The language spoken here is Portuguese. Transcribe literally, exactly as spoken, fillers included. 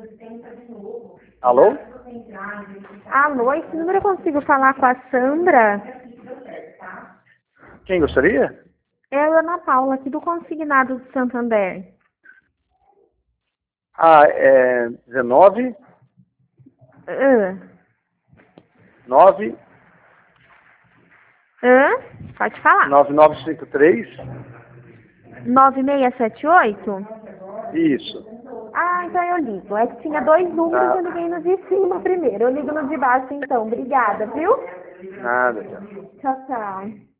Alô? Alô, esse número eu consigo falar com a Sandra? Quem gostaria? É a Ana Paula, aqui do Consignado do Santander. Ah, é dezenove, Hã? nove, Hã? Pode falar. nove nove cinco três. nove seis sete oito? Isso. Ah, então eu ligo. É que tinha dois números, Tá. eu liguei no de cima primeiro. Eu ligo no de baixo então. Obrigada, viu? Nada, tchau. Tchau, tchau.